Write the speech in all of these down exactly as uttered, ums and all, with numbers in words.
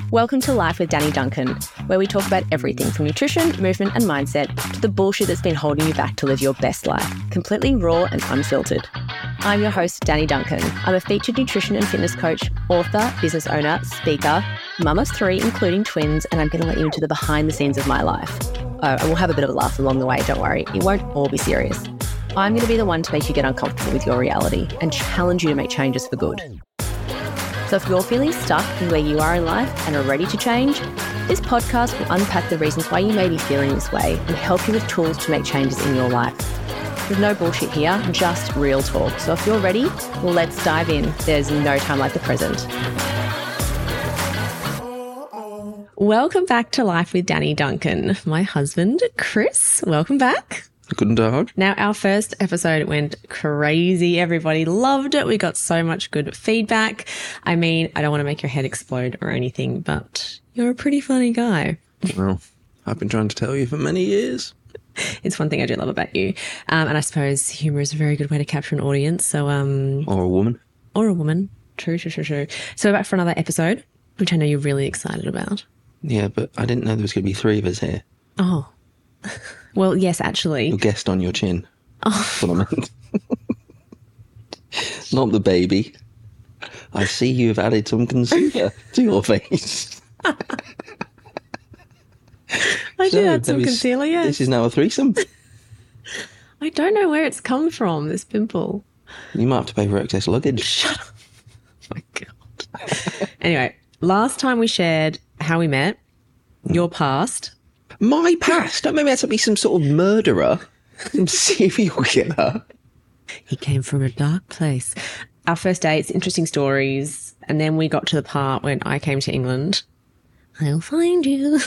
Welcome to Life with Danny Duncan, where we talk about everything from nutrition, movement and mindset to the bullshit that's been holding you back to live your best life, completely raw and unfiltered. I'm your host, Danny Duncan. I'm a featured nutrition and fitness coach, author, business owner, speaker, mum of three, including twins, and I'm going to let you into the behind the scenes of my life. Oh, and we'll have a bit of a laugh along the way, don't worry. It won't all be serious. I'm going to be the one to make you get uncomfortable with your reality and challenge you to make changes for good. So if you're feeling stuck in where you are in life and are ready to change, this podcast will unpack the reasons why you may be feeling this way and help you with tools to make changes in your life. There's no bullshit here, just real talk. So if you're ready, well, let's dive in. There's no time like the present. Welcome back to Life with Danny Duncan. My husband, Chris, welcome back. Guten Tag. Now, our first episode went crazy. Everybody loved it. We got so much good feedback. I mean, I don't want to make your head explode or anything, but you're a pretty funny guy. Well, I've been trying to tell you for many years. It's one thing I do love about you. Um, and I suppose humour is a very good way to capture an audience. So, um, Or a woman. Or a woman. True, true, true, true. So we're back for another episode, which I know you're really excited about. Yeah, but I didn't know there was going to be three of us here. Oh. Well, yes, actually. Your guest on your chin. Oh. That's what I meant. Not the baby. I see you've added some concealer to your face. I So, did add some there is- concealer, yes. This is now a threesome. I don't know where it's come from, this pimple. You might have to pay for excess luggage. Shut up. Oh, my God. Anyway, last time we shared how we met, your past. My past? Don't make me out to be some sort of murderer. Some serial killer. He came from a dark place. Our first dates, interesting stories. And then we got to the part when I came to England. I'll find you.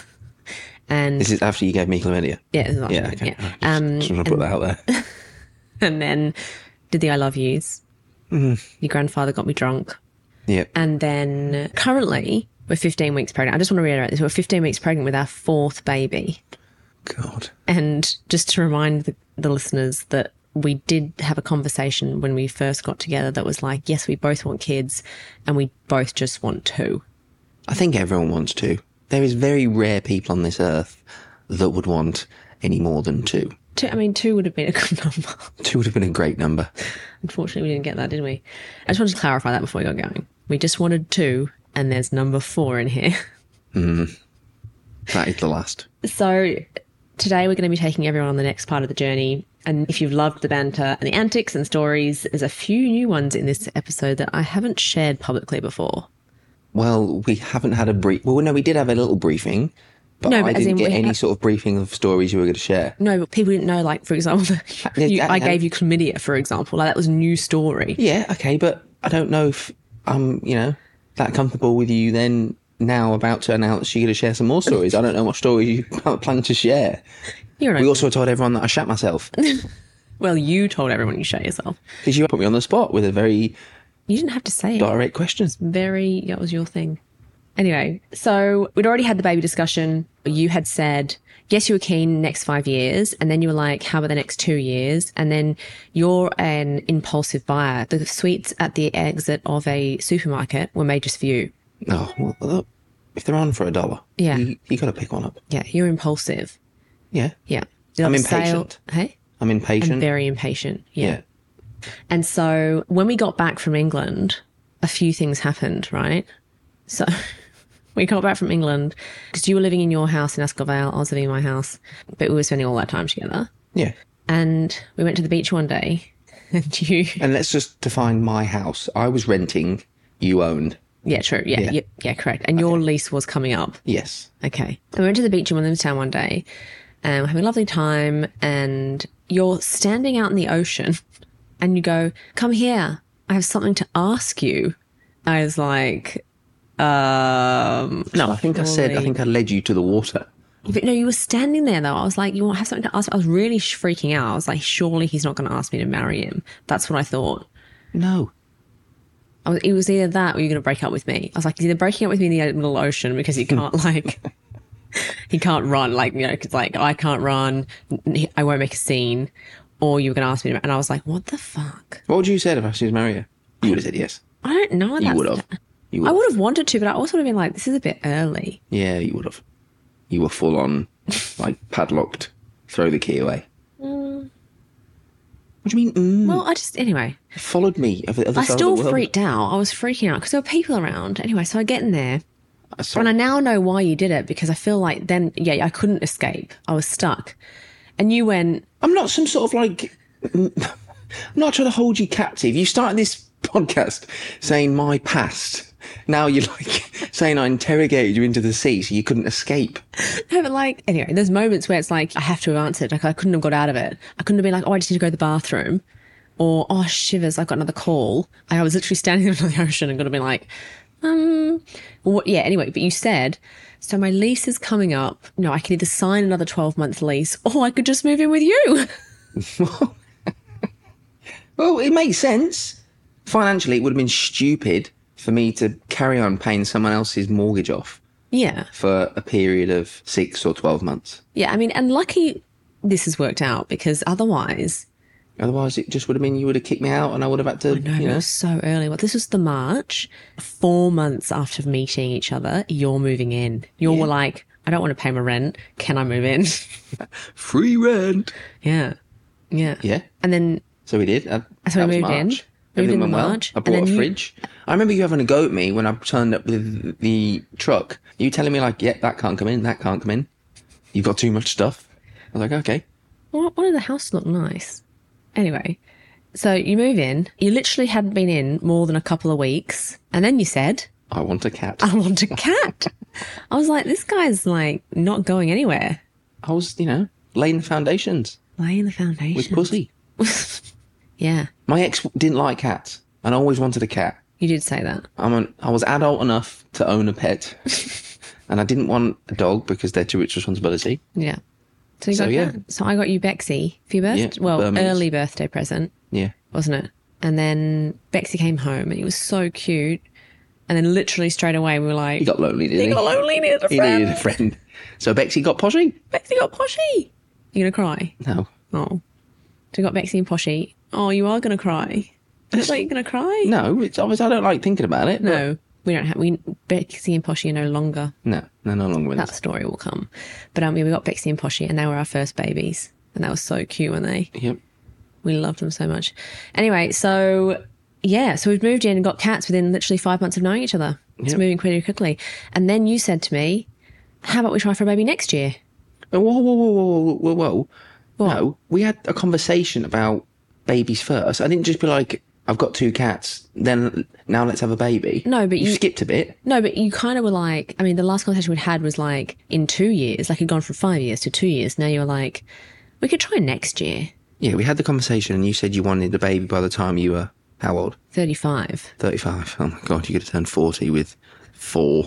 And This is after you gave me chlamydia. yeah, this is Yeah, after- okay. yeah. Just, Um, just want to put that out there. and then did the I love yous. Mm. Your grandfather got me drunk. Yeah. And then currently we're fifteen weeks pregnant. I just want to reiterate this. We're fifteen weeks pregnant with our fourth baby. God. And just to remind the, the listeners that we did have a conversation when we first got together that was like, yes, we both want kids and we both just want two. I think everyone wants to. There is very rare people on this earth that would want any more than two. Two, I mean, two would have been a good number. Two would have been a great number. Unfortunately, we didn't get that, did we? I just wanted to clarify that before we got going. We just wanted two and there's number four in here. Mm. That is the last. So today we're going to be taking everyone on the next part of the journey. And if you've loved the banter and the antics and stories, there's a few new ones in this episode that I haven't shared publicly before. Well, we haven't had a brief. Well, no, we did have a little briefing, but, No, but I as didn't in get we any ha- sort of briefing of stories you were going to share. No, but people didn't know, like, for example, Yeah, you, I yeah. gave you chlamydia, for example. Like, that was a new story. Yeah, okay, but I don't know if I'm, you know, that comfortable with you then now about to announce you're going to share some more stories. I don't know what stories you plan to share. You're We right. also told everyone that I shat myself Well, you told everyone you shot yourself. because you put me on the spot with a very You didn't have to say it. direct question. Very, that was your thing. Anyway, so we'd already had the baby discussion. You had said, yes, you were keen next five years. And then you were like, how about the next two years? And then you're an impulsive buyer. The sweets at the exit of a supermarket were made just for you. Oh, well, look, if they're on for a dollar, Yeah. you, you got to pick one up. Yeah, you're impulsive. Yeah. Yeah. You're I'm on sale- impatient. Hey? I'm impatient. And very impatient. Yeah. yeah. And so when we got back from England, a few things happened, right? So we got back from England because you were living in your house in Escovale, I was living in my house, but we were spending all that time together. Yeah. And we went to the beach one day and you... And let's just define my house. I was renting, you owned. Yeah, true. Yeah, yeah, Yeah. yeah, correct. And your lease was coming up. Yes. Okay. And we went to the beach in Williamstown one day and we're having a lovely time and you're standing out in the ocean and you go, come here, I have something to ask you. I was like, um, no. I think I said, I surely. think I led you to the water. But no, you were standing there though. I was like, you want to have something to ask? I was really sh- freaking out. I was like, surely he's not going to ask me to marry him. That's what I thought. No. I was, it was either that or you're going to break up with me. I was like, he's either breaking up with me in the middle ocean because he can't like, he can't run. Like, you know, because like I can't run. he- I won't make a scene. Or you were going to ask me to, and I was like, what the fuck? What would you have said if I was to marry you? You would have said yes. I don't know. You That's, would have. You I would would have wanted to, but I also would have been like, this is a bit early. Yeah, you would have. You were full on, like, padlocked. Throw the key away. Mm. What do you mean, mm? Well, I just, anyway. It followed me over the other I side still of the world. freaked out. I was freaking out because there were people around. Anyway, so I get in there. I saw- And I now know why you did it, because I feel like then, yeah, I couldn't escape. I was stuck. And you went, I'm not some sort of, like... I'm not trying to hold you captive. You started this podcast saying my past. Now you're, like, saying I interrogated you into the sea so you couldn't escape. no, but like, anyway, there's moments where it's like, I have to have answered. Like, I couldn't have got out of it. I couldn't have been like, oh, I just need to go to the bathroom. Or, oh, shivers, I've got another call. I was literally standing in the middle of the ocean and going to be like, um, well, yeah, anyway, but you said, so my lease is coming up. No, I can either sign another twelve month lease or I could just move in with you. Well, it makes sense. Financially, it would have been stupid for me to carry on paying someone else's mortgage off Yeah. for a period of six or twelve months. Yeah, I mean, and lucky this has worked out, because otherwise... Otherwise, it just would have been you would have kicked me out and I would have had to, No, you it know. was so early. Well, this was the March. Four months after meeting each other, you're moving in. You Yeah. were like, I don't want to pay my rent. Can I move in? Free rent. yeah. Yeah. Yeah. And then, So we did. Uh, So that we was moved in. March. Moved Everything in went well. March, I and brought then a you- fridge. I remember you having a go at me when I turned up with the truck. You telling me like, yeah, that can't come in, that can't come in. You've got too much stuff. I was like, okay. well, wanted the house to look nice. Anyway, so you move in. You literally hadn't been in more than a couple of weeks. And then you said, I want a cat. I want a cat. I was like, this guy's like not going anywhere. I was, you know, laying the foundations Laying the foundation. with pussy. Yeah, My ex didn't like cats and I always wanted a cat. you did say that. I'm an, I was adult enough to own a pet and I didn't want a dog because they're too much responsibility. Yeah. So you So, got yeah. that. So I got you Bexy for your birthday. Yeah, well, Burmese. early birthday present, Yeah. wasn't it? And then Bexy came home and he was so cute. And then literally straight away we were like, He got lonely, didn't he? he got lonely, needed a He friend. needed a friend. So Bexy got Poshy? Bexy got Poshy. You gonna cry? No. Oh. So we got Bexy and Poshy. Oh, you are gonna cry. It's like you're gonna cry. No, it's obvious I don't like thinking about it. but- No, we don't have. We Bexy and Poshy are no longer. No, they're no longer with That us. story will come. But um, yeah, we got Bexy and Poshy, and they were our first babies, and that was so cute when they. Yep. We loved them so much. Anyway, so yeah, so we've moved in and got cats within literally five months of knowing each other. It's Yep. moving pretty quickly. And then you said to me, "How about we try for a baby next year?" Oh, whoa, whoa, whoa, whoa, whoa, whoa. What? No, we had a conversation about babies first. I didn't just be like, I've got two cats, then now let's have a baby. No, but you, you- skipped a bit. No, but you kind of were like, I mean, the last conversation we'd had was like in two years, like it'd gone from five years to two years. Now you're like, we could try next year, Yeah, we had the conversation and you said you wanted a baby by the time you were, how old? thirty-five. thirty-five. Oh my God, you could have turned forty with four.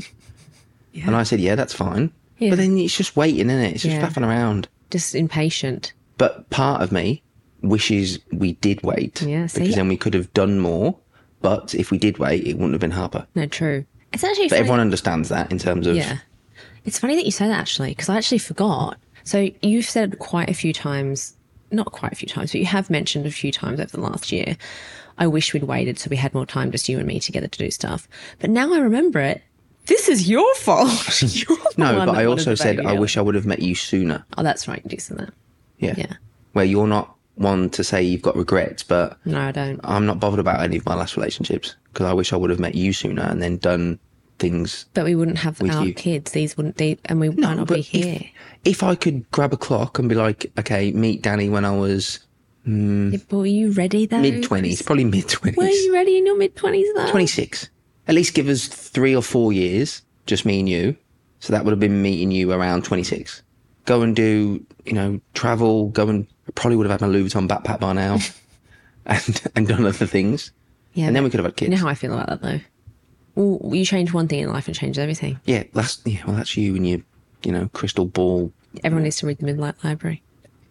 Yeah. And I said, yeah, that's fine. Yeah. But then it's just waiting, isn't it? It's just Yeah. faffing around. Just impatient. But part of me wishes we did wait. Yeah, see? Because then we could have done more. But if we did wait, it wouldn't have been Harper. No, true. It's actually But funny. everyone understands that in terms of... Yeah. It's funny that you say that actually, because I actually forgot. So you've said quite a few times, not quite a few times, but you have mentioned a few times over the last year, I wish we'd waited so we had more time, just you and me together to do stuff. But now I remember it. This is your fault. You're the No, one but that I wanted also the said baby I early. wish I would have met you sooner. Oh, that's right. You said that. Yeah. Yeah. Where you're not one to say you've got regrets, but No, I don't. I'm not bothered about any of my last relationships because I wish I would have met you sooner and then done things. But we wouldn't have With our you. kids. These wouldn't. They, and we might not but be here. If, if I could grab a clock and be like, okay, meet Danny when I was Yeah, but were you ready though? mid twenties, probably mid Were twenties, you ready in your mid twenties though? twenty-six. At least give us three or four years, just me and you. So that would have been meeting you around twenty-six. Go and do, you know, travel, go and probably would have had my Louis Vuitton backpack by now and, and done other things. Yeah, And then but we could have had You kids. know how I feel about that though. Well, you change one thing in life and change everything. Yeah, that's, yeah, well, that's you and your, you know, crystal ball. Everyone needs to read the Midnight Library.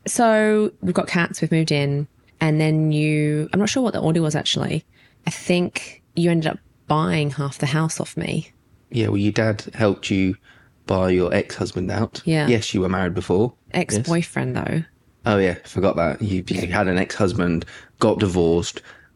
So we've got cats, we've moved in, and then you, I'm not sure what the order was actually. I think you ended up buying half the house off me. Yeah, well, your dad helped you buy your ex-husband out. Yeah. Yes, you were married before. Yes. Ex-boyfriend though. Oh, yeah, forgot that. You, you had an ex-husband, got divorced,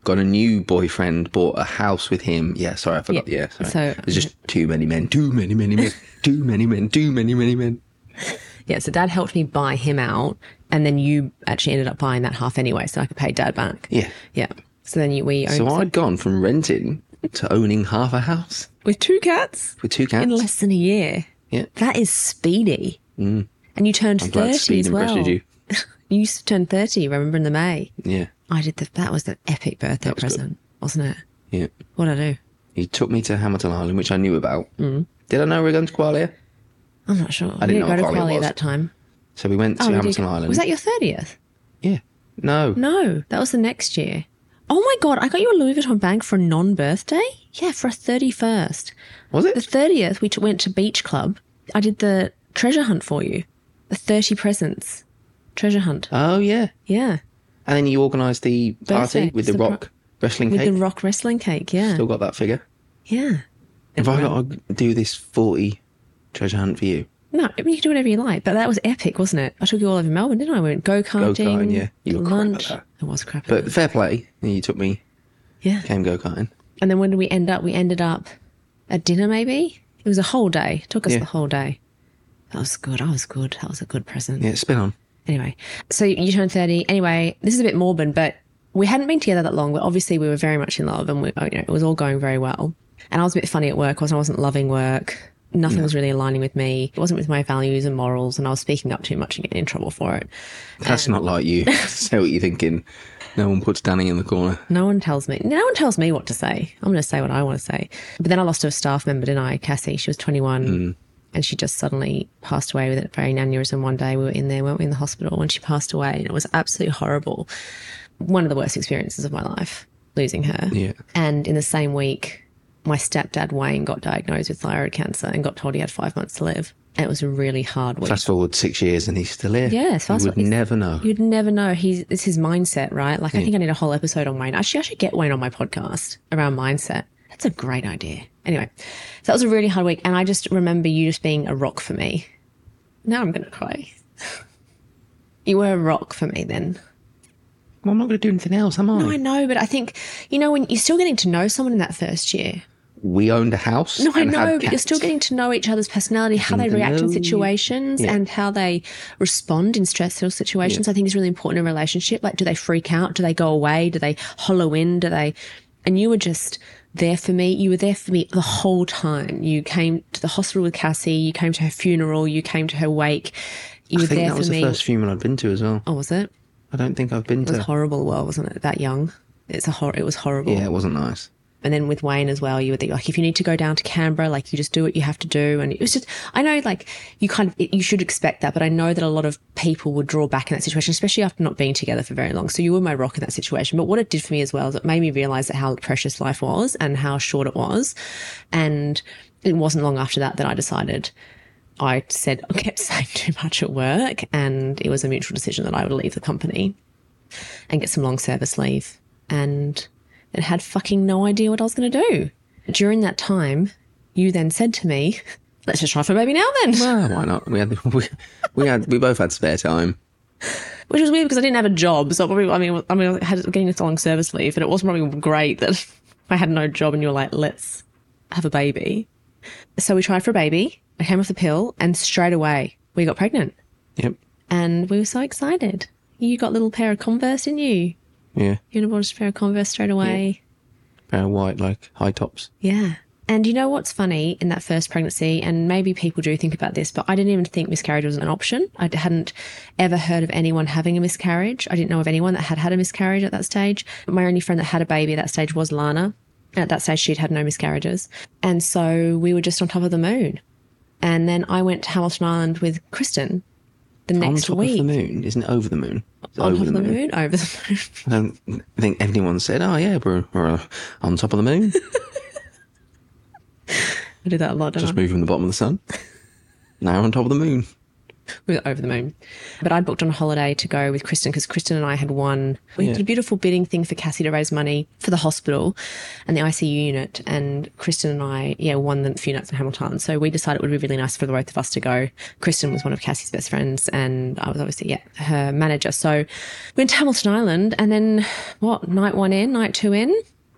got a new boyfriend, bought a house with him. Yeah, sorry, I forgot. Yeah, Yeah, sorry. so- There's just too many men, too many, many men, too many men, too many, many men. Yeah, so Dad helped me buy him out, and then you actually ended up buying that half anyway, so I could pay Dad back. Yeah. Yeah. So then you, we owned So so I'd gone from renting to owning half a house with two cats with two cats. in less than a year. Yeah. That is speedy. Mm. And you turned I'm glad thirty speed as well. impressed you. You used to turn thirty, remember, in the May. Yeah. I did the, that was the epic birthday was present, good. wasn't it? Yeah. What did I do? He took me to Hamilton Island, which I knew about. Mm. Did I know we were going to Qualia? I'm not sure. I we didn't didn't know go to what Qualia Qualia was. that time. So we went to Oh, we did Hamilton go- Island. Was that your thirtieth? Yeah. No. No, that was the next year. Oh my God, I got you a Louis Vuitton bag for a non-birthday? Yeah, for a thirty-first. Was it? The thirtieth, we t- went to Beach Club. I did the treasure hunt for you. The thirty presents treasure hunt. Oh, yeah. Yeah. And then you organised the party Birthday. with the It's the rock wrestling With cake. the rock wrestling cake, yeah. Still got that figure. Yeah. If I got to do this forty treasure hunt for you, No, I mean, you can do whatever you like, but that was epic, wasn't it? I took you all over Melbourne, didn't I? We went go-karting, Go-karting, yeah. You were crap at lunch. that. It was crap. but fair play. You took me, Yeah. came go karting. And then when did we end up? We ended up at dinner, maybe? It was a whole day. It took us Yeah. the whole day. That was good. I was good. That was a good present. Yeah, spin on. Anyway, so you turned thirty. Anyway, this is a bit morbid, but we hadn't been together that long, but obviously we were very much in love and we, you know, it was all going very well. And I was a bit funny at work. I wasn't, I wasn't loving work. Nothing was really aligning with me. It wasn't with my values and morals, and I was speaking up too much and getting in trouble for it. That's not like you. Say what you're thinking. No one puts Danny in the corner. No one tells me. No one tells me what to say. I'm going to say what I want to say. But then I lost a staff member, didn't I? Cassie. She was twenty-one, Mm. and she just suddenly passed away with a brain aneurysm. One day we were in there, weren't we, in the hospital, and she passed away, and it was absolutely horrible. One of the worst experiences of my life, losing her. Yeah. And in the same week, my stepdad Wayne got diagnosed with thyroid cancer and got told he had five months to live. And it was a really hard week. Fast forward six years and he's still here. Yeah, you fast would forward- never know. You'd never know. He's it's his mindset, right? Like I think I need a whole episode on Wayne. Actually, I should get Wayne on my podcast around mindset. That's a great idea. Anyway, so that was a really hard week, and I just remember you just being a rock for me. Now I'm going to cry. You were a rock for me then. Well, I'm not going to do anything else, am I? No, I know, but I think, you know, when you're still getting to know someone in that first year. We owned a house. No, I and had know, but you're cats. still getting to know each other's personality, how they Getting to react in know you. situations Yeah. and how they respond in stressful situations. I think is really important in a relationship. Like, do they freak out? Do they go away? Do they hollow in? Do they... And you were just there for me. You were there for me the whole time. You came to the hospital with Cassie. You came to her funeral. You came to her wake. You I were think there that for was me. the first funeral I'd been to as well. Oh, was it? I don't think I've been It was to. horrible. Well, wasn't it? That young. It's a hor- It was horrible. Yeah, it wasn't nice. And then with Wayne as well, you were the, like, if you need to go down to Canberra, like, you just do what you have to do. And it was just, I know, like, you kind of, you should expect that, but I know that a lot of people would draw back in that situation, especially after not being together for very long. So you were my rock in that situation. But what it did for me as well is it made me realize that how precious life was and how short it was. And it wasn't long after that that I decided, I said, I kept saying too much at work, and it was a mutual decision that I would leave the company and get some long service leave. And it had fucking no idea what I was going to do. During that time, you then said to me, let's just try for a baby now then. Well, why not? We had, we, we had, we both had spare time. Which was weird because I didn't have a job. So probably, I mean, I mean, I had getting a long service leave, and it wasn't probably great that I had no job and you were like, let's have a baby. So we tried for a baby. I came off the pill, and straight away we got pregnant. Yep. And we were so excited. You got a little pair of Converse, didn't you? Yeah. You bought us a pair of Converse straight away. Pair of white, like high tops. Yeah. And you know what's funny in that first pregnancy, and maybe people do think about this, but I didn't even think miscarriage was an option. I hadn't ever heard of anyone having a miscarriage. I didn't know of anyone that had had a miscarriage at that stage. My only friend that had a baby at that stage was Lana. At that stage, she'd had no miscarriages. And so we were just on top of the moon. And then I went to Hamilton Island with Kristen the next on top week. of the moon, isn't it over the moon? It's On over top of the moon? Over the moon. I don't think anyone said, "Oh yeah, we're, we're uh, on top of the moon." I do that a lot, don't Just I? moving the bottom of the sun. Now we're on top of the moon. We were over the moon. But I'd booked on a holiday to go with Kristen because Kristen and I had won. We Yeah. did a beautiful bidding thing for Cassie to raise money for the hospital and the I C U unit. And Kristen and I, yeah, won the few nights in Hamilton. So we decided it would be really nice for the both of us to go. Kristen was one of Cassie's best friends and I was obviously, yeah, her manager. So we went to Hamilton Island and then, what, night one in, night two in,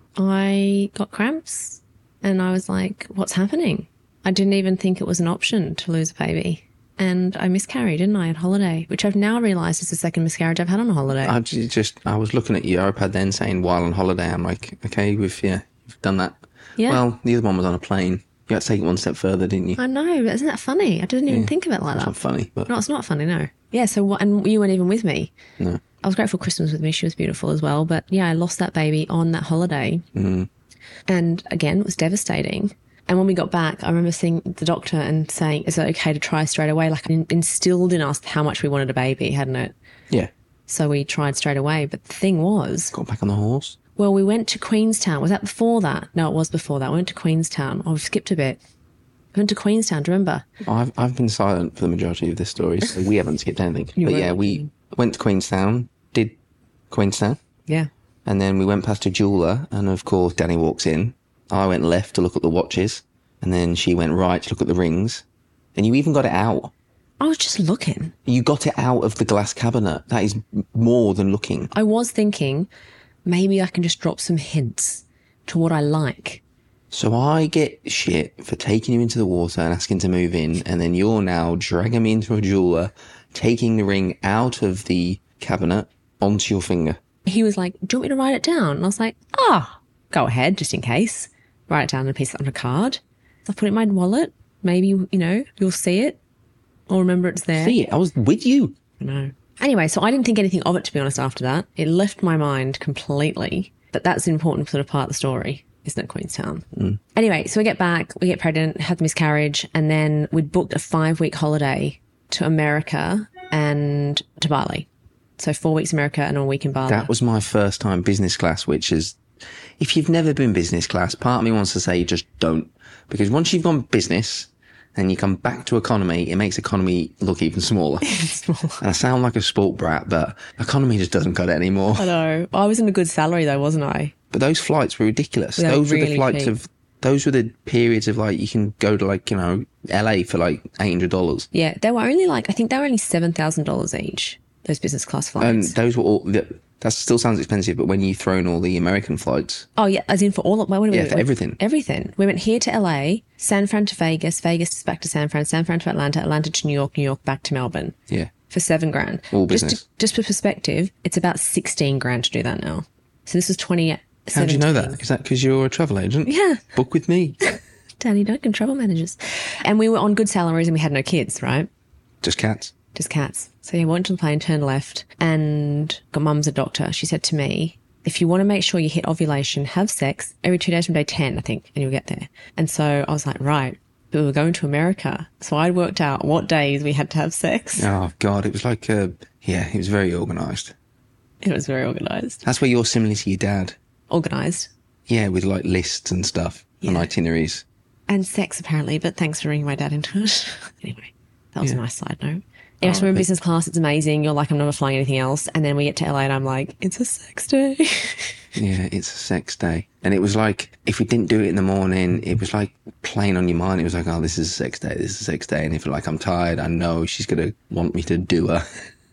I got cramps and I was like, what's happening? I didn't even think it was an option to lose a baby. And I miscarried, didn't I, on holiday, which I've now realised is the second miscarriage I've had on a holiday. I j- just, I was looking at your iPad then saying while on holiday, I'm like, okay, we've, yeah, you've done that. Yeah. Well, the other one was on a plane. You had to take it one step further, didn't you? I know, but isn't that funny? I didn't even Yeah. think of it like It's that. not funny, but No, it's not funny, no. Yeah, so what, and you weren't even with me. no. I was grateful Kristen was with me. She was beautiful as well. But yeah, I lost that baby on that holiday. Mm. And again, it was devastating. And when we got back, I remember seeing the doctor and saying, is it okay to try straight away? Like it instilled in us how much we wanted a baby, hadn't it? Yeah. So we tried straight away. But the thing was, Got back on the horse. well, we went to Queenstown. Was that before that? No, it was before that. We went to Queenstown. Oh, we've skipped a bit. We went to Queenstown, do you remember? I've I've been silent for the majority of this story, so we haven't skipped anything. You but weren't. yeah, we went to Queenstown, did Queenstown, Yeah. and then we went past a jeweler, and of course Danny walks in. I went left to look at the watches, and then she went right to look at the rings, and you even got it out. I was just looking. You got it out of the glass cabinet. That is more than looking. I was thinking maybe I can just drop some hints to what I like. So I get shit for taking you into the water and asking to move in, and then you're now dragging me into a jeweler, taking the ring out of the cabinet onto your finger. He was like, do you want me to write it down? And I was like, ah, go ahead, just in case. Write it down on a piece on a card. So I put it in my wallet. Maybe, you know, you'll see it or remember it's there. See it? I was with you. I know. Anyway, so I didn't think anything of it, to be honest, after that. It left my mind completely. But that's an important sort of part of the story, isn't it, Queenstown? Mm. Anyway, so we get back, we get pregnant, had the miscarriage, and then we'd booked a five-week holiday to America and to Bali. So four weeks America and a week in Bali. That was my first time business class, which is, if you've never been business class, part of me wants to say just don't. Because once you've gone business and you come back to economy, it makes economy look even smaller. And I sound like a sport brat, but economy just doesn't cut it anymore. I know. I was in a good salary though, wasn't I? But those flights were ridiculous. They're Those were really the flights cheap. of, those were the periods of like, you can go to like, you know, L A for like eight hundred dollars. Yeah, they were only like, I think they were only seven thousand dollars each, those business class And flights. those were all, that, that still sounds expensive, but when you throw in all the American flights, Oh, yeah, as in for all of my... yeah, for everything. Everything. We went here to L A, San Fran to Vegas, Vegas back to San Fran, San Fran to Atlanta, Atlanta to New York, New York back to Melbourne Yeah. for seven grand. All Just, business. to, just for perspective, it's about sixteen grand to do that now. So this was twenty seventeen. How do you know that? Is that because you're a travel agent? Yeah. Book with me. Danny Duncan, travel managers. And we were on good salaries and we had no kids, right? Just cats. Just cats. So yeah, went to the plane, turned left, and got mum's a doctor. She said to me, if you want to make sure you hit ovulation, have sex every two days from day ten, I think, and you'll get there. And so I was like, right. But we were going to America. So I'd worked out what days we had to have sex. Oh, God. It was like, uh, yeah, it was very organised. It was very organised. That's where you're similar to your dad. Organised. Yeah, with like lists and stuff and Yeah. itineraries. And sex, apparently, but thanks for bringing my dad into it. Anyway, that was Yeah. a nice side note. Anyway, so we're in but- business class. It's amazing. You're like, I'm never flying anything else. And then we get to L A and I'm like, it's a sex day. Yeah, it's a sex day. And it was like, if we didn't do it in the morning, it was like playing on your mind. It was like, oh, this is a sex day. This is a sex day. And if like I'm tired, I know she's going to want me to do her.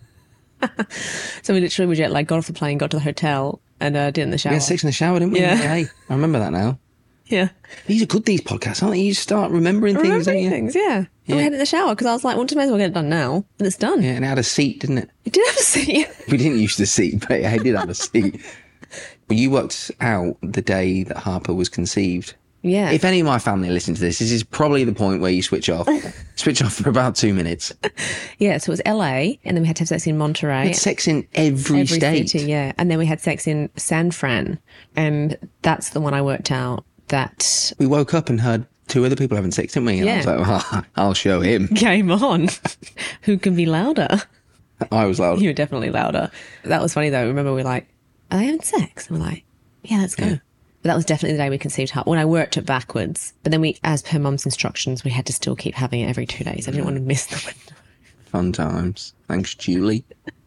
So we literally we jet like got off the plane, got to the hotel, and uh, did it in the shower. We had sex in the shower, didn't we? Yeah. Hey, I remember that now. Yeah, These are good, these podcasts, aren't they? You just start remembering things, don't remembering you? things. Yeah. And Yeah. we had it in the shower because I was like, well, just may as well get it done now, and it's done. Yeah, and it had a seat, didn't it? It did have a seat. We didn't use the seat, but it did have a seat. Well, you worked out the day that Harper was conceived. Yeah. If any of my family listen to this, this is probably the point where you switch off. Switch off for about two minutes. Yeah. So it was L A, and then we had to have sex in Monterey. We had sex in every, Every state. city, yeah. And then we had sex in San Fran, and that's the one I worked out that We woke up and heard two other people having sex, didn't we? And I was Yeah. like, well, I'll show him. game on. Who can be louder? I was loud. You were definitely louder. That was funny though. Remember, we were like, are they having sex? And we're like, yeah, let's go. Yeah. But that was definitely the day we conceived Harper. When I worked it backwards. But then we, as per mum's instructions, we had to still keep having it every two days. I didn't want to miss the window. Fun times. Thanks, Julie.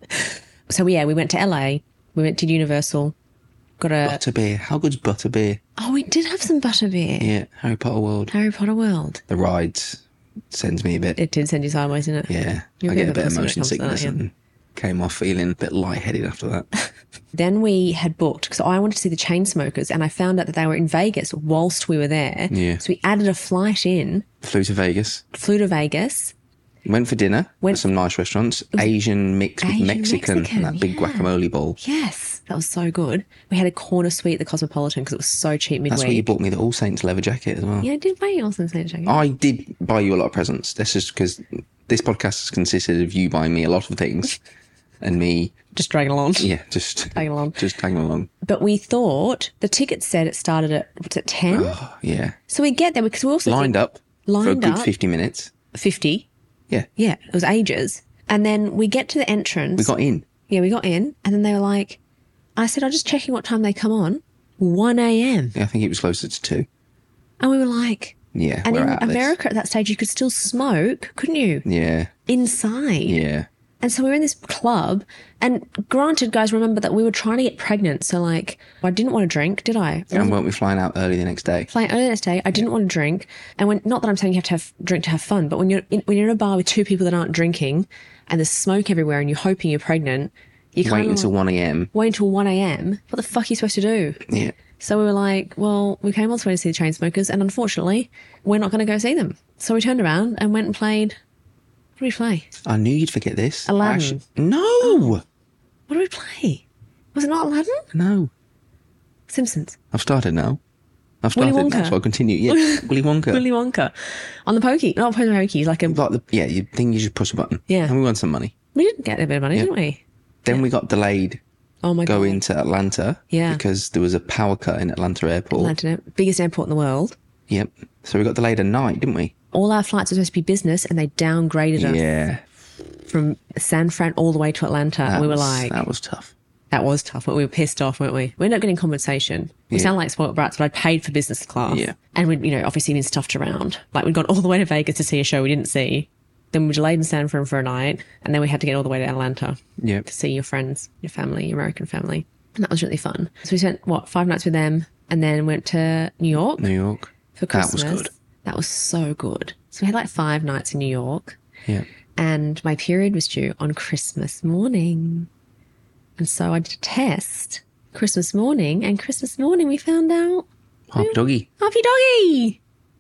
So, yeah, we went to L A. We went to Universal. Got a... Butterbeer. How good's Butterbeer? Oh, we did have some butterbeer. Yeah, Harry Potter World. Harry Potter World. The rides sends me a bit. It did send you sideways, didn't it? Yeah. You're I a get a bit bit of of a motion person when it comes to sickness that, yeah. and came off feeling a bit lightheaded after that. Then we had booked, because I wanted to see the Chainsmokers, and I found out that they were in Vegas whilst we were there. Yeah. So we added a flight in, Flew to Vegas. flew to Vegas. Went for dinner Went- at some nice restaurants. Asian mixed with Asian Mexican, Mexican, and that big yeah. guacamole bowl. Yes, that was so good. We had a corner suite at the Cosmopolitan because it was so cheap midweek. That's where you bought me the All Saints leather jacket as well. Yeah, I did buy you also the jacket. I did buy you a lot of presents. This is because this podcast has consisted of you buying me a lot of things and me, Just dragging along. yeah, just Tagging along. just tagging along. But we thought, the ticket said it started at, what's it, ten? Oh, yeah. So we get there because we also Lined up for a Lined good up. fifty minutes. fifty. Yeah. Yeah, it was ages. And then we get to the entrance. We got in. Yeah, we got in, and then they were like, I said, I'm just checking what time they come on. one a.m. Yeah, I think it was closer to two. And we were like, Yeah, and we're in out of this. America at that stage, you could still smoke, couldn't you? Yeah, Inside. yeah. And so we were in this club, and granted, guys, remember that we were trying to get pregnant. So, like, I didn't want to drink, did I? I And weren't we flying out early the next day? Flying early the next day, I didn't want to drink. And when, not that I'm saying you have to have drink to have fun, but when you're in, when you're in a bar with two people that aren't drinking, and there's smoke everywhere, and you're hoping you're pregnant, you Wait can't until one a.m. wait until one a.m. What the fuck are you supposed to do? Yeah. So we were like, well, we came all the way to see the Chainsmokers, and unfortunately, we're not going to go see them. So we turned around and went and played. What did we play? I knew you'd forget this. Aladdin. Actually- no! What did we play? Was it not Aladdin? No. Simpsons. I've started now. I've Willy started Wonka. now, so I'll continue. Yeah, Willy Wonka. Willy Wonka. On the pokey. Not pokey, pokey, like a... Like the, yeah, you think you just push a button. Yeah. And we won some money. We didn't get a bit of money, didn't we? Then we got delayed Oh my God. going to Atlanta. Yeah. Because there was a power cut in Atlanta Airport. Atlanta, biggest airport in the world. Yep. So we got delayed a night, didn't we? All our flights were supposed to be business, and they downgraded us Yeah. from San Fran all the way to Atlanta. That and we were was- like, that was tough. that was tough, but we were pissed off, weren't we? We ended up getting compensation. We Yeah. sound like spoiled brats, but I paid for business class. Yeah. And we'd, you know, obviously been stuffed around. Like, we'd gone all the way to Vegas to see a show we didn't see. Then we were delayed in San Fran for a night. And then we had to get all the way to Atlanta Yep. to see your friends, your family, your American family. And that was really fun. So we spent, what, five nights with them, and then went to New York New York. for Christmas. That was good. That was so good. So we had like five nights in New York. Yeah. And my period was due on Christmas morning. And so I did a test Christmas morning, and Christmas morning we found out Happy doggy. Happy doggy.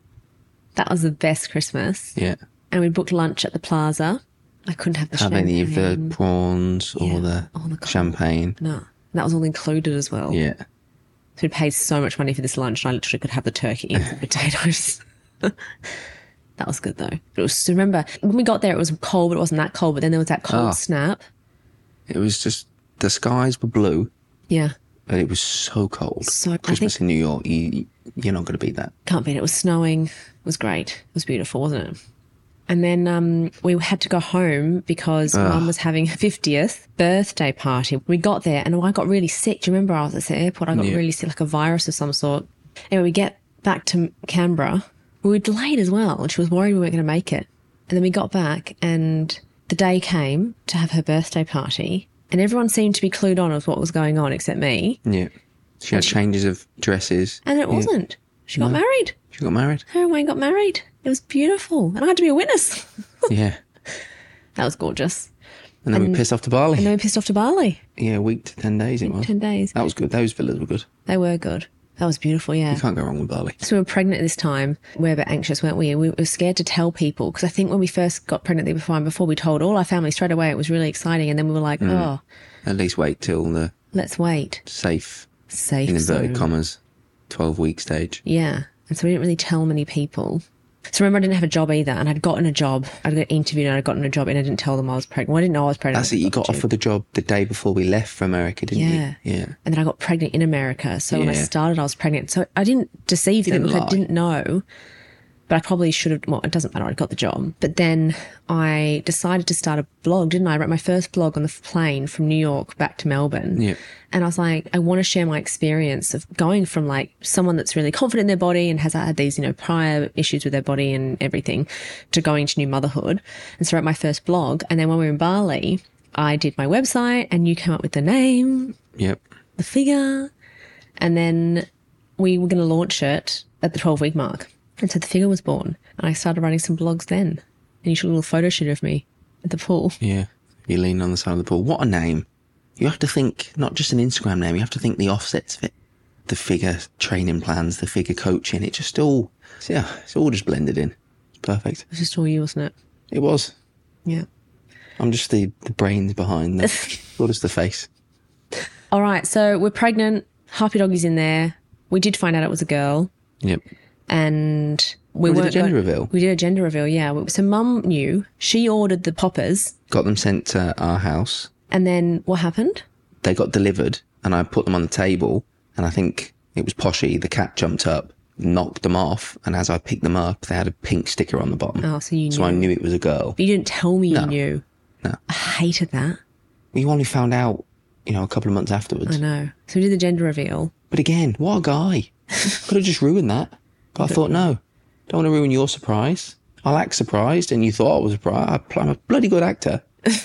That was the best Christmas. Yeah. And we booked lunch at the Plaza. I couldn't have the Have champagne. any of the prawns or Yeah. the, Oh, the cold. champagne. No. That was all included as well. Yeah. So we paid so much money for this lunch, and I literally could have the turkey and the potatoes. That was good though. But it was, so remember, when we got there, it was cold, but it wasn't that cold. But then there was that cold Oh. snap. It was just, the skies were blue, Yeah. but it was so cold. So- I Christmas think- in New York, you, you're not going to beat that. Can't beat it. It was snowing. It was great. It was beautiful, wasn't it? And then um, we had to go home because Mum was having her fiftieth birthday party. We got there and I got really sick. Do you remember I was at the airport? I got Yeah. really sick, like a virus of some sort. Anyway, we get back to Canberra. We were delayed as well, and she was worried we weren't going to make it. And then we got back, and the day came to have her birthday party, and everyone seemed to be clued on as what was going on except me. Yeah. She had changes of dresses. And it Yeah. wasn't. She got married. She got married. Her and Wayne got married. It was beautiful. And I had to be a witness. Yeah. That was gorgeous. And then we pissed off to Bali. And then we pissed off to Bali. Yeah, a week to ten days it was. ten days. That was good. Those villas were good. They were good. That was beautiful, yeah. You can't go wrong with Bali. So we were pregnant at this time. We were a bit anxious, weren't we? We were scared to tell people because I think when we first got pregnant the before, before we told all our family straight away, it was really exciting. And then we were like, oh, At least wait till the let's wait. safe, Safe in inverted zone. commas, twelve week stage. Yeah. And so we didn't really tell many people. So remember, I didn't have a job either, and I'd gotten a job. I'd got interviewed and I'd gotten a job, and I didn't tell them I was pregnant. Well, I didn't know I was pregnant. That's it. You got offered the job the day before we left for America, didn't Yeah. you? Yeah. And then I got pregnant in America. So when I Yeah. started, I was pregnant. So I didn't deceive them didn't because I lie. didn't know. but I probably should have, well, it doesn't matter, I got the job. But then I decided to start a blog, didn't I? I wrote my first blog on the plane from New York back to Melbourne. Yeah. And I was like, I want to share my experience of going from like someone that's really confident in their body and has had these, you know, prior issues with their body and everything to going to new motherhood. And so I wrote my first blog. And then when we were in Bali, I did my website and you came up with the name, Yep. the figure, and then we were going to launch it at the twelve week mark. And so the figure was born. And I started writing some blogs then. And you shot a little photo shoot of me at the pool. Yeah. You lean on the side of the pool. What a name. You have to think, not just an Instagram name, you have to think the offsets of it. The figure training plans, the figure coaching, it just all, yeah, it's all just blended in. It's perfect. It was just all you, wasn't it? It was. Yeah. I'm just the, the brains behind the, what is the face? All right. So we're pregnant. Happy Doggy's in there. We did find out it was a girl. Yep. And we, We did a weren't gender going- reveal. We did a gender reveal, yeah. So Mum knew. She ordered the poppers. Got them sent to our house. And then what happened? They got delivered and I put them on the table and I think it was Poshy, the cat jumped up, knocked them off, and as I picked them up, they had a pink sticker on the bottom. Oh, so you knew. So I knew it was a girl. But you didn't tell me No. you knew. No. I hated that. You only found out, you know, a couple of months afterwards. I know. So we did the gender reveal. But again, what a guy. Could have just ruined that. But I thought, no, don't want to ruin your surprise. I'll act surprised, and you thought I was surprised. I'm a bloody good actor.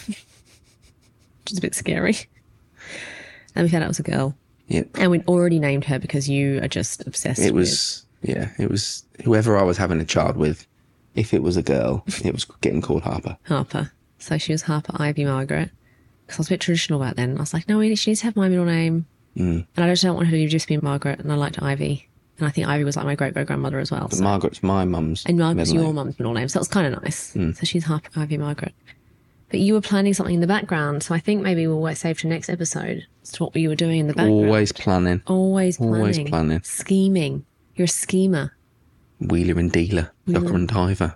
Which is a bit scary. And we found out it was a girl. Yep. And we'd already named her because you are just obsessed It with was, yeah, it was whoever I was having a child with. If it was a girl, it was getting called Harper. Harper. So she was Harper Ivy Margaret. Because I was a bit traditional back then. I was like, no, she needs to have my middle name. Mm. And I just don't want her to just be Margaret. And I liked Ivy. And I think Ivy was like my great-great-grandmother as well. But So. Margaret's my mum's And Margaret's middle your name. mum's middle name. So that was kind of nice. Mm. So she's Harper Ivy Margaret. But you were planning something in the background. So I think maybe we'll wait save to next episode as to what you were doing in the background. Always planning. Always planning. Always planning. Scheming. You're a schemer. Wheeler and dealer. Ducker and diver.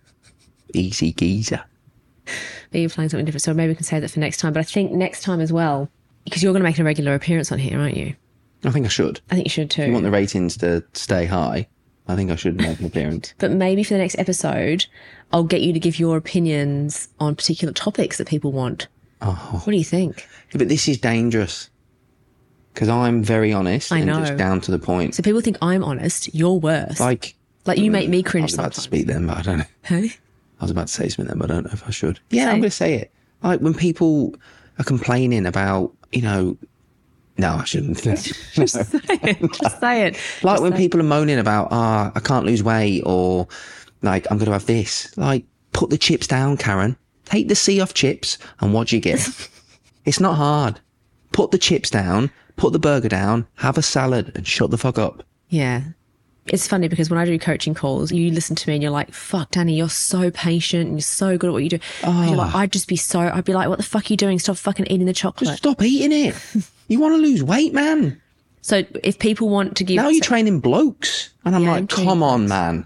Easy geezer. But you're planning something different. So maybe we can save that for next time. But I think next time as well, because you're going to make a regular appearance on here, aren't you? I think I should. I think you should too. If you want the ratings to stay high, I think I should make an appearance. But maybe for the next episode, I'll get you to give your opinions on particular topics that people want. Oh. What do you think? Yeah, but this is dangerous. Because I'm very honest I and know. just down to the point. So people think I'm honest. You're worse. Like, Like, you make me I cringe was about sometimes. to speak then, but I don't know. Hey? I was about to say something then, but I don't know if I should. Yeah, Say. I'm going to say it. Like, when people are complaining about, you know, no, I shouldn't. Just say it. Just say it. Like Just when say- people are moaning about, ah, I can't lose weight, or like, I'm going to have this. Like, put the chips down, Karen. Take the C off chips and what do you get? It's not hard. Put the chips down, put the burger down, have a salad and shut the fuck up. Yeah. It's funny because when I do coaching calls, you listen to me and you're like, fuck, Danny, you're so patient and you're so good at what you do. And You're like, I'd just be so, I'd be like, what the fuck are you doing? Stop fucking eating the chocolate. Just stop eating it. You want to lose weight, man. So if people want to give... Now you're training blokes. And I'm Yeah, like, I'm training come on, man.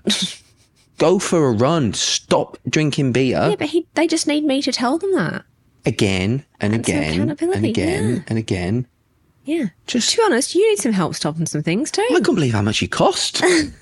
Go for a run. Stop drinking beer Yeah, but he, they just need me to tell them that. again and And some again and accountability, again yeah. and again. Yeah. Just, To be honest, you need some help stopping some things too. I couldn't believe how much you cost.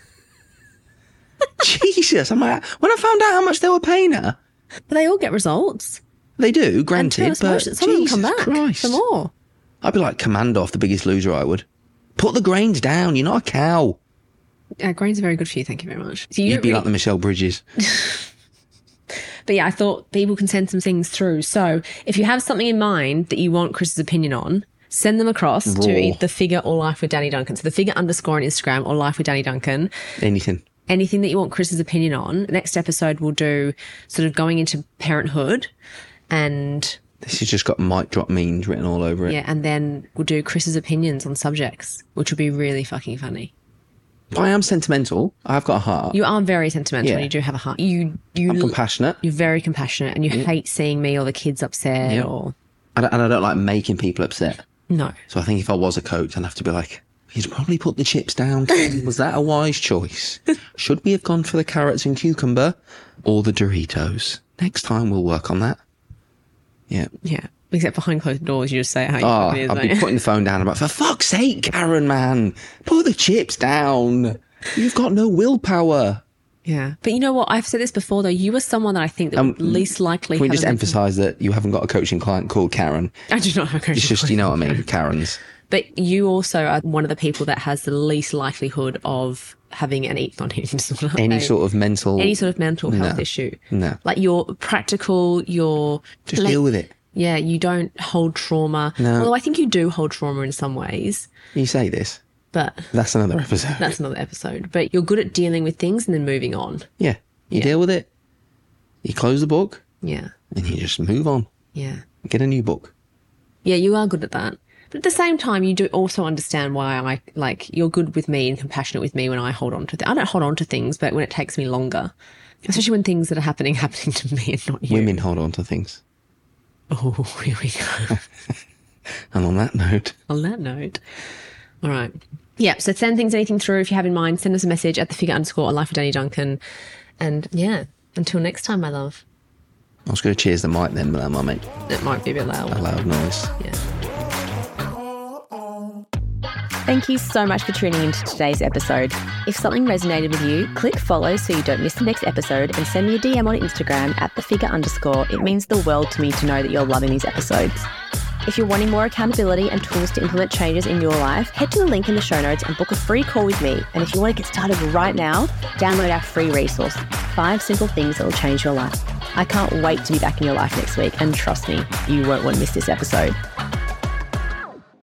Jesus. I'm like, when I found out how much they were paying her, But they all get results. they do, And to be granted, honest, but most- some of them Jesus come back Christ. for more. I'd be like Commando off The Biggest Loser, I would. Put the grains down. You're not a cow. Uh, grains are very good for you. Thank you very much. So you You'd don't be really- like the Michelle Bridges. But yeah, I thought people can send some things through. So if you have something in mind that you want Chris's opinion on, send them across Raw. to either the figure or Life with Danny Duncan. So the figure underscore on Instagram or Life with Danny Duncan. Anything. Anything that you want Chris's opinion on. Next episode we'll do sort of going into parenthood and This has just got mic drop memes written all over it. yeah, and then we'll do Chris's opinions on subjects, which will be really fucking funny. I am sentimental. I've got a heart. You are very sentimental Yeah. and you do have a heart. You you I'm compassionate. You're very compassionate and you hate seeing me or the kids upset Yeah. or And I, and I don't like making people upset. no. So I think if I was a coach, I'd have to be like, you'd probably put the chips down. Was that a wise choice? Should we have gone for the carrots and cucumber or the Doritos? Next time we'll work on that. Yeah. Yeah. Except behind closed doors, you just say how you Oh, fucking is, I'll don't be you? putting the phone down. I'm like, for fuck's sake, Karen, man. Put the chips down. You've got no willpower. Yeah. But you know what? I've said this before, though. You were someone that I think that Um, would least likely Can we have just a mental- emphasise that you haven't got a coaching client called Karen? I do not have a coaching It's just, client. you know what I mean, Karens. But you also are one of the people that has the least likelihood of having an eat, not eating disorder. Any a- sort of mental... Any sort of mental health No. issue. No. Like you're practical, you're... Just like, deal with it. Yeah, you don't hold trauma. No. Although I think you do hold trauma in some ways. You say this. But That's another episode. that's another episode. But you're good at dealing with things and then moving on. Yeah. You Yeah. deal with it. You close the book Yeah. and you just move on. Yeah. Get a new book. Yeah, you are good at that. But at the same time, you do also understand why I, like, you're good with me and compassionate with me when I hold on to things. I don't hold on to things, but when it takes me longer. Especially when things that are happening, happening to me and not you. Women hold on to things. Oh, here we go. And on that note... On that note. All right. Yeah, so send things, anything through if you have in mind. Send us a message at the figure underscore a life with Danny Duncan. And yeah, until next time, my love. I was going to cheers the mic then, but that might make It might be a bit loud. a loud noise. Yeah. Thank you so much for tuning into today's episode. If something resonated with you, click follow so you don't miss the next episode and send me a D M on Instagram at the figure underscore. It means the world to me to know that you're loving these episodes. If you're wanting more accountability and tools to implement changes in your life, head to the link in the show notes and book a free call with me. And if you want to get started right now, download our free resource, Five Simple Things That Will Change Your Life. I can't wait to be back in your life next week. And trust me, you won't want to miss this episode.